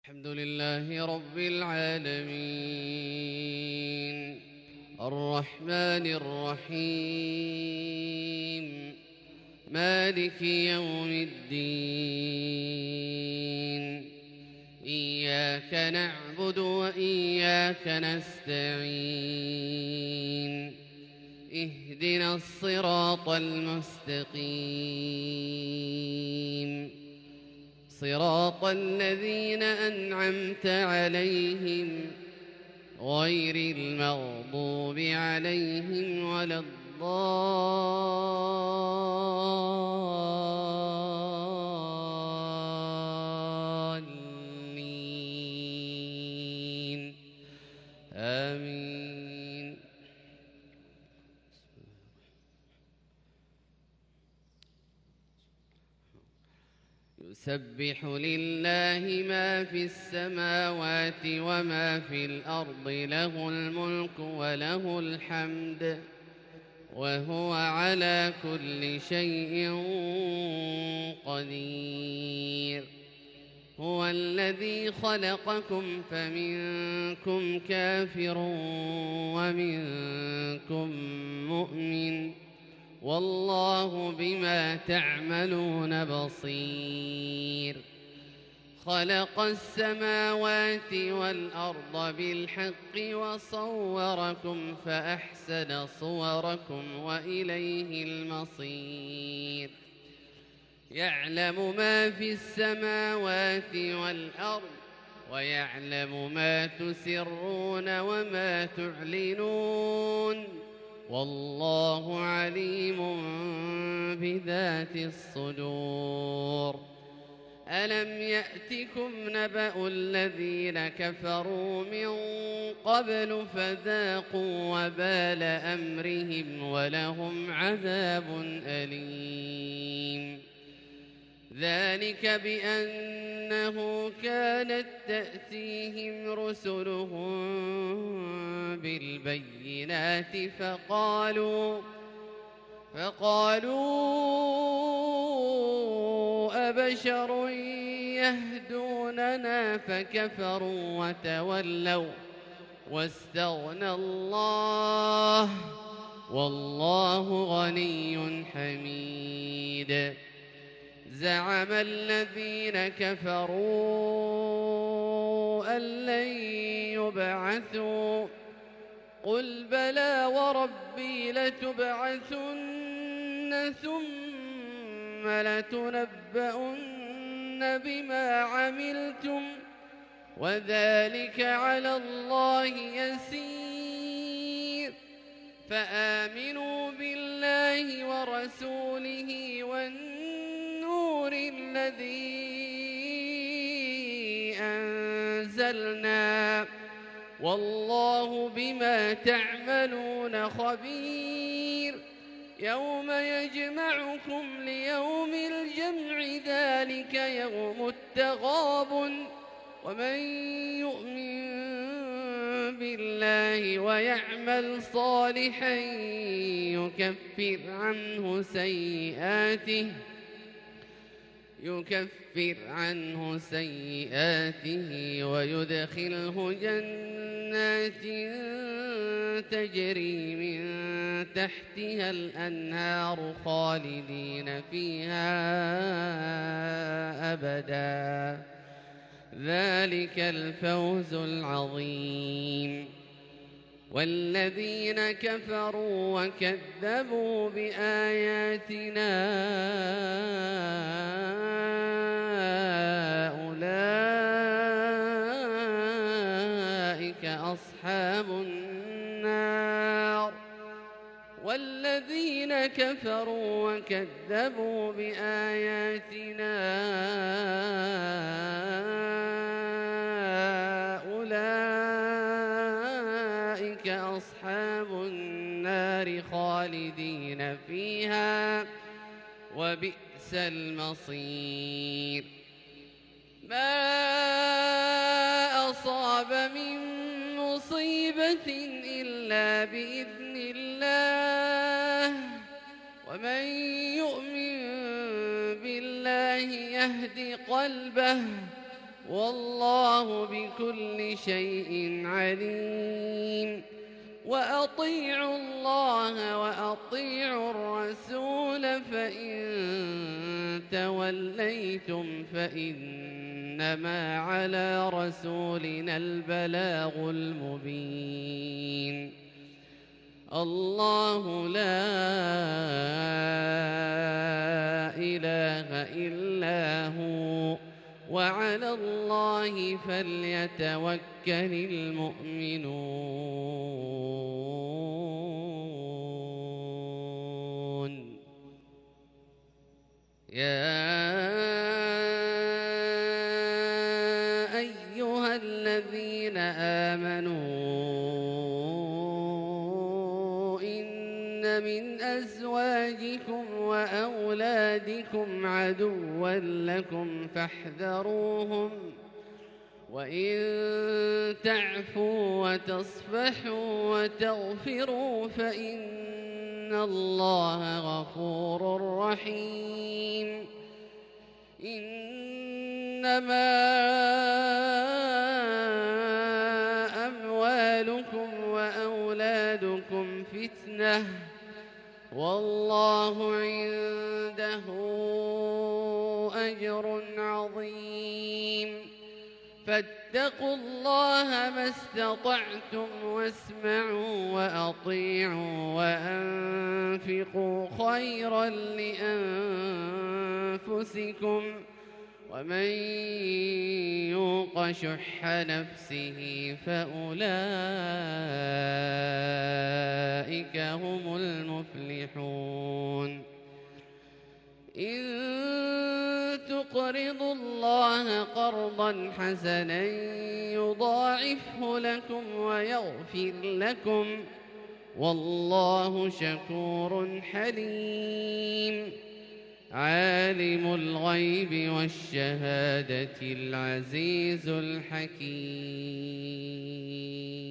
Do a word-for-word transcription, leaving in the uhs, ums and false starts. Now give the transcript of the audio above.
الحمد لله رب العالمين الرحمن الرحيم مالك يوم الدين إياك نعبد وإياك نستعين اهدنا الصراط المستقيم صراط الذين أنعمت عليهم غير المغضوب عليهم ولا الضالين آمين. يسبح لله ما في السماوات وما في الأرض له الملك وله الحمد وهو على كل شيء قدير. هو الذي خلقكم فمنكم كافر ومنكم مؤمن والله بما تعملون بصير. خلق السماوات والأرض بالحق وصوركم فأحسن صوركم وإليه المصير. يعلم ما في السماوات والأرض ويعلم ما تسرون وما تعلنون والله عليم بذات الصدور. ألم يأتكم نبأ الذين كفروا من قبل فذاقوا وبال أمرهم ولهم عذاب أليم. ذلك بأنه كانت تأتيهم رسلهم بالبينات فقالوا فقالوا أبشر يهدوننا فكفروا وتولوا واستغنى الله والله غني حميد. زعم الذين كفروا أن لن يبعثوا قل بلى وربي لتبعثن ثم لتنبؤن بما عملتم وذلك على الله يسير. فآمنوا بالله ورسوله والنور الذي أنزلنا والله بما تعملون خبير. يوم يجمعكم ليوم الجمع ذلك يوم التغابن. ومن يؤمن بالله ويعمل صالحا يكفر عنه سيئاته يكفر عنه سيئاته ويدخله جنات تجري من تحتها الأنهار خالدين فيها أبدا. ذلك الفوز العظيم. والذين كفروا وكذبوا بآياتنا أولئك أصحاب النار. والذين كفروا وكذبوا بآياتنا أولئك أصحاب النار خالدين فيها وبئس المصير. ما أصاب من مصيبة إلا بإذن الله ومن يؤمن بالله يهد قلبه والله بكل شيء عليم. وأطيعوا الله وأطيعوا الرسول فإن توليتم فإنما على رسولنا البلاغ المبين. الله لا إله إلا هو وعلى الله فليتوكل المؤمنون. يا أيها الذين آمنوا إن من أزواجكم وأولادكم عدوا لكم فاحذروهم وإن تعفوا وتصفحوا وتغفروا فإن الله غفور رحيم. إنما أموالكم وأولادكم فتنة والله عنده أجر عظيم. فاتقوا الله ما استطعتم واسمعوا وأطيعوا وأنفقوا خيرا لأنفسكم ومن يوق شح نفسه فأولئك هم المفلحون. إن تقرضوا الله قرضا حسنا يضاعفه لكم ويغفر لكم والله شكور حليم. عالم الغيب والشهادة العزيز الحكيم.